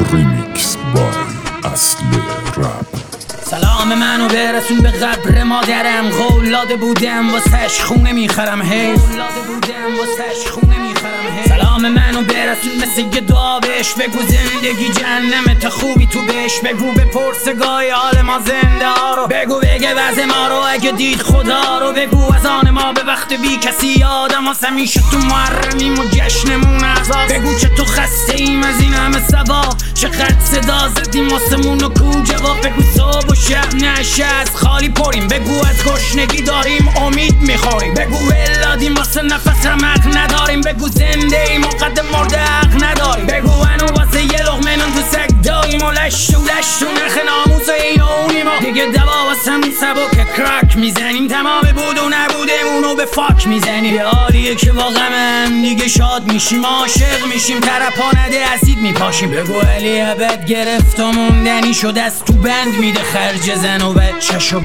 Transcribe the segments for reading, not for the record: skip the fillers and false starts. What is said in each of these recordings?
ریمیکس بای اصل رپ. سلام منو برسون به قبر مادرم، قولاده بودم واسش خونه میخرم هی. سلام منو برسون مثل یه دعا بهش بگو زندگی جهنمه تا خوبی تو بهش بگو. بپرس گاهی حال ما زنده ها رو بگو، بگه وضع ما رو اگه دید خدا رو بگو. از آن ما به وقت بی کسی یادم واسه میشه تو محرمیم و جشنمون عذاب. بگو که تو خسته ایم از این همه سوا، چقدر صدا زدیم واسمون و کو جواب. بگو صبح و شب نشه از خالی پریم، بگو از گشنگی داریم امید میخوریم. بگو ولادیم واسه نفس رمق نداریم، بگو زنده ایم و قد مرده حق نداریم. بگو انو واسه یه لقمه نون تو سگ داییم و لش تو نخ ناموس اینونیم و دیگه دوا واسمون سبک کرک میزنیم. تمام بود و نبودمون و به فاک میزنیم. یه حالیه که واقعا دیگه شاد میشیم، عاشق میشیم، طرفا نده اسید میپاشیم. بگو علی ابد گرفت و موندنی شد، از تو بند میده خرج زن و بچه‌شو.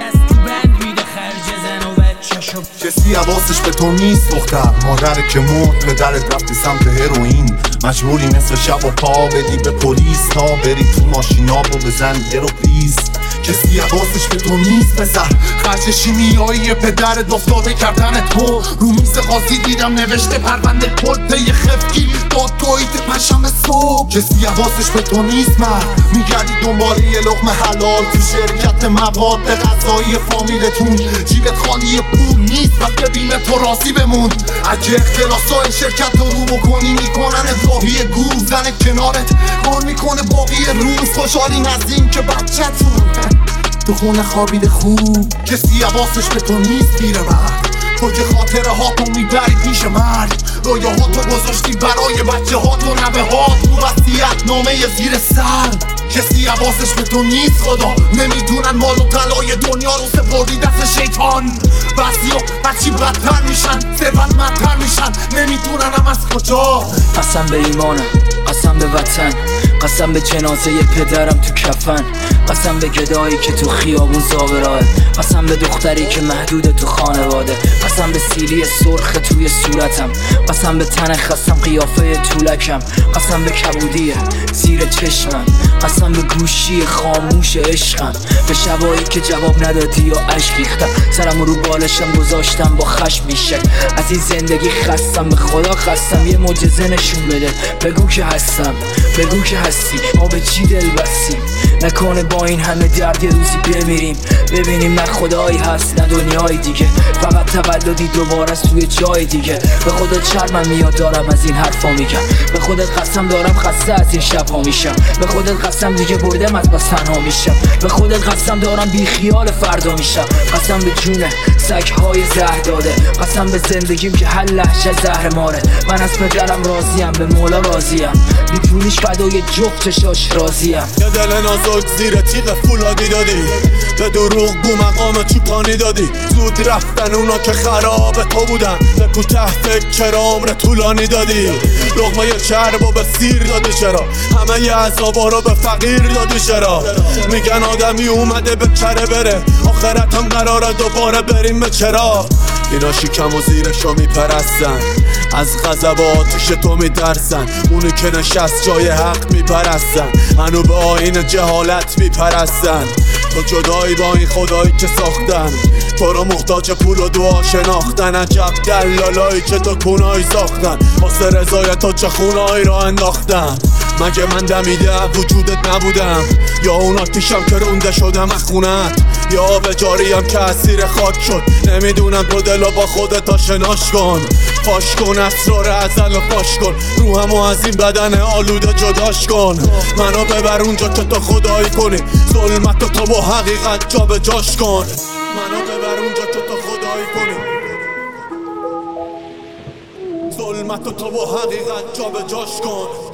کسی حواسش به تو نیست دختر، مادر که مرد، پدرت رفتی سمت هروئین. مجبوری نصف شب و پا بدی به پلیس تا بری تو ماشینا و بزنی درو پلیز. کسی حواسش به تو نیست پسر، خرج شیمیایی پدرت افتاده کردن تو. رو میز قاضی دیدم نوشته پرونده پلته یه خفگیر داد تویت پشم صبح. کسی حواسش به تو نیست مرد، میگردی دنبال یه لقمه حلال تو شرکت مواد غذایی فامیلتون. جیبت خالی پول نیست و ببینه تو راضی بمون. اگه اختلاسای شرکت رو بکنی میکنن اضافی گور. زن کنارت کار میکنه باقی روز، خوشحالین از این که بچه‌تون تو خونه خوابیده خوب. کسی حواسش به تو نیست پیره مرد، تو که خاطره هاتو میبری پیش مرد. رویه هاتو گذاشتی برای بچه هاتو نوه هات رو وصیت نامه زیر سر. کسی حواسش به تو نیست خدا، نمیدونن مال و طلای دنیا رو سپردی دست شیطان. بعضیا هرچی بدتر میشن ثروتمندتر میشن، نمیدونن هم از کجا. قسم به ایمانم، قسم به وطن، قسم به جنازه پدرم تو کفن، قسم به گدایی که تو خیابون زابراه، قسم به دختری که محدود تو خانواده، قسم به سیلی سرخ توی صورتم، قسم به تن خستم قیافه طولکم، قسم به کبودیه زیر چشمم، قسم به گوشی خاموش عشقم، به شبایی که جواب ندادی یا اشک ریختم، سرم رو بالشم گذاشتم با خشم بیشک. از این زندگی خستم، به خدا خستم، یه معجزه نشون بده، بگو که هستم، بگو که هستی، ما به چی دل بستیم. نکنه با این همه درد یه روزی بمیریم، ببینیم نه خدایی هست نه دنیای دیگه، فقط تولدی دوباره توی جای دیگه. به خودت شرمم میاد دارم از این حرفا میگم، به خودت قسم دارم خسته از این شبها میشم، به خودت قسم دیگه بردم از بس تنها میشم، به خودت قسم دارم بی خیال فردا میشم، قسم به جون سگ‌های زهر داده، قسم به زندگیم که هر لحظه زهر ماره. من از پدرم راضیم، به مولا راضیم، بی پولش فدای جفتشاش راضیم. یه دل نازک زیر تیغ فولادی دادی، به دروغ گو مقام چوپانی دادی. زود رفتن اونا که خراب تو بودن، نکو تحت کرام رو طولانی دادی. لقمه چرب و به سیر دادی چرا، همه ی عذابا رو به فقیر دادی چرا. میگن آدمی اومده به کره بره، آخرت هم قراره دوباره بریم به چرا. اینا شکم و زیرشو میپرستن، از غضب و آتش تو میترسن. اونی که نشست جای حق میپرستن، هنو به آیین جهالت میپرستن. تو جدایی با این خدایی که ساختن، تو رو محتاج پول و دعا شناختن. عجب دلالایی که تو کنایی ساختن، واسه رضایت تو چه خونایی را انداختن. مگه من دمیده وجودت نبودم، یا اون آتیشم که رونده شدم از خونت، یا آب جاریم که اسیر خاک شد. نمیدونم تو دلو با خودت آشناش کن، فاش کن اسرار ازل و فاش کن، روحمو از این بدن آلوده جداش کن. منو ببر اونجا که تو خدایی کنی، ظلمت تو با حقیقت جا به جاش کن. منو ببر اونجا که تو خدایی کنی، ظلمت تو با حقیقت جا به جاش کن.